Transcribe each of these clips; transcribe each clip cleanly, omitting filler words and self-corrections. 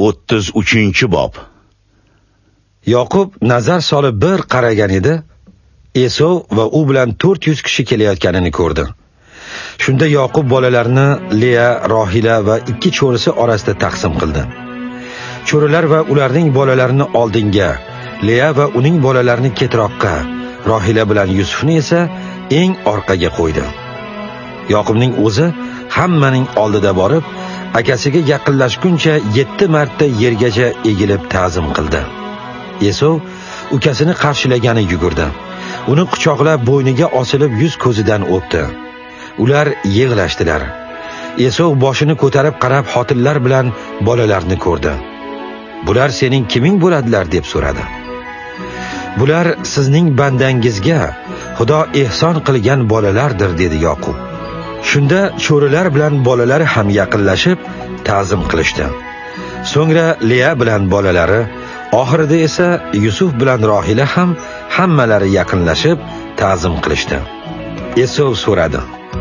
33-bob. Yoqub nazar solib bir qaragan edi, Esov va u bilan 400 kishi kelayotganini ko'rdi. Shunda Yoqub bolalarini Leya, Rohila va 2 cho'risi orasida taqsim qildi. Cho'rilar va ularning bolalarini oldinga, Leya va uning bolalarini ketroqqa, Rohila bilan Yusufni esa eng orqaga qo'ydi. Yoqubning o'zi hammaning oldida borib, akasiga yaqinlashguncha 7 marta yergacha egilib ta'zim qildi. Esov ukasini qarshilagani yugurdi. Uni quchoqlab bo'yniga osilib yuz ko'zidan o'pdi. Ular yig'lashdilar. Esov boshini ko'tarib qarab xotinlar bilan bolalarni ko'rdi. "Bular sening kiming bo'ladilar?" deb so'radi. "Bular sizning bandangizga Xudo ehson qilgan bolalardir", dedi Yoqub. Shunda cho'rilar bilan bolalari ham yaqinlashib ta'zim qilishdi. So'ngra Leya bilan bolalari, oxirida esa Yusuf bilan Rohila ham hammalari yaqinlashib ta'zim qilishdi. Esov so'radi: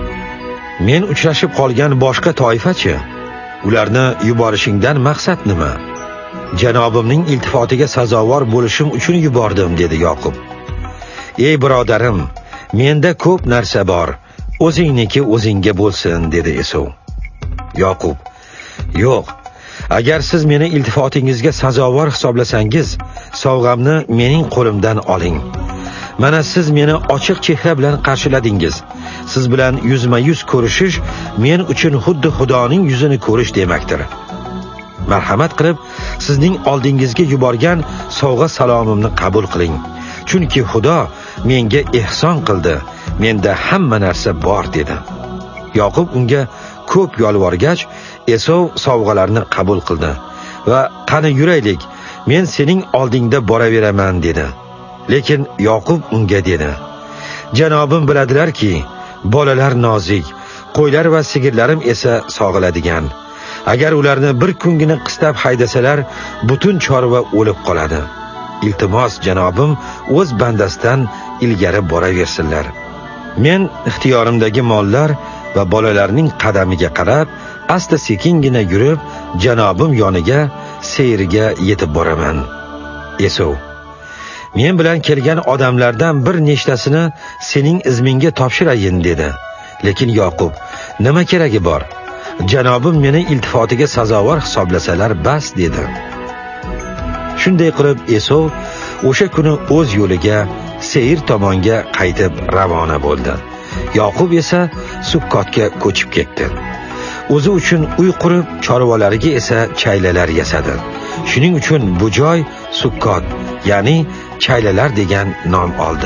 "Men uchrashib qolgan boshqa toifachi? Ularni yuborishingdan maqsad nima?" "Janobimning iltifotiga sazovor bo'lishim uchun yubordim", dedi Yoqub. "Ey birodarim, menda ko'p narsa bor. O'zingniki o'zingga bo'lsin", dedi Esov. Yoqub: "Yo'q, agar siz meni iltifotingizga sazovor hisoblasangiz, sovg'amni mening qo'limdan oling. Mana siz meni ochiq chehra bilan qarshiladingiz. Siz bilan yuzma-yuz ko'rishish men uchun xuddi Xudoning yuzini ko'rish demakdir. Marhamat qilib, sizning oldingizga yuborgan sovg'a salomimni qabul qiling. Chunki Xudo menga ehson qildi. Menda hamma narsa bor", dedi. Yoqub unga ko'p yolvorgach, Esov sovg'alarni qabul qildi va "Qani yuraylik, men sening oldingda boraveraman", dedi. Lekin Yoqub unga dedi: "Janobim biladilar-ki, bolalar nozik, qo'ylar va sigirlarim esa sog'iladigan. Agar ularni bir kungina qistab haydasalar, butun chorva o'lib qoladi. Iltimos, janobim o'z bandasidan ilgari boraversinlar. Men ixtiyorimdagi mollar va bolalarning qadamiga qarab, asta sekingina yurib, janobim yoniga, Seirga yetib boraman." Esov: "Men bilan kelgan odamlardan bir nechtasini sening izmingga topshirayin", dedi. Lekin Yoqub: "Nima keragi bor? Janobim meni iltifotiga sazovor hisoblasalar bas", dedi. Shunday qilib Esov o'sha kuni o'z yo'liga, Seir tomonga qaytib ravona bo'ldi. Yoqub esa Sukkotga ko'chib ketdi. O'zi uchun uy qurib, chorvalariga esa chaylalar yasadi. Shuning uchun bu joy Sukkot, ya'ni chaylalar degan nom oldi.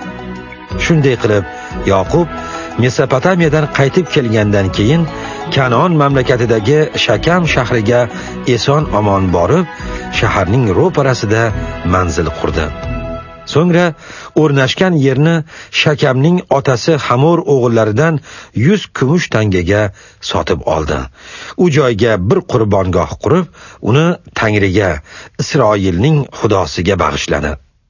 Shunday qilib Yoqub Mesopotamiyadan qaytib kelgandan keyin Kanon mamlakatidagi Shakam shahriga eson-omon borib, shaharning ro'parasida manzil qurdi. So'ngra o'rnashgan yerni Shakamning otasi Hamor o'g'illaridan 100 kumush tangaga sotib oldi. U joyga bir qurbongoh qurib, uni Tangriga, Isroilning Xudosiga bag'ishladi.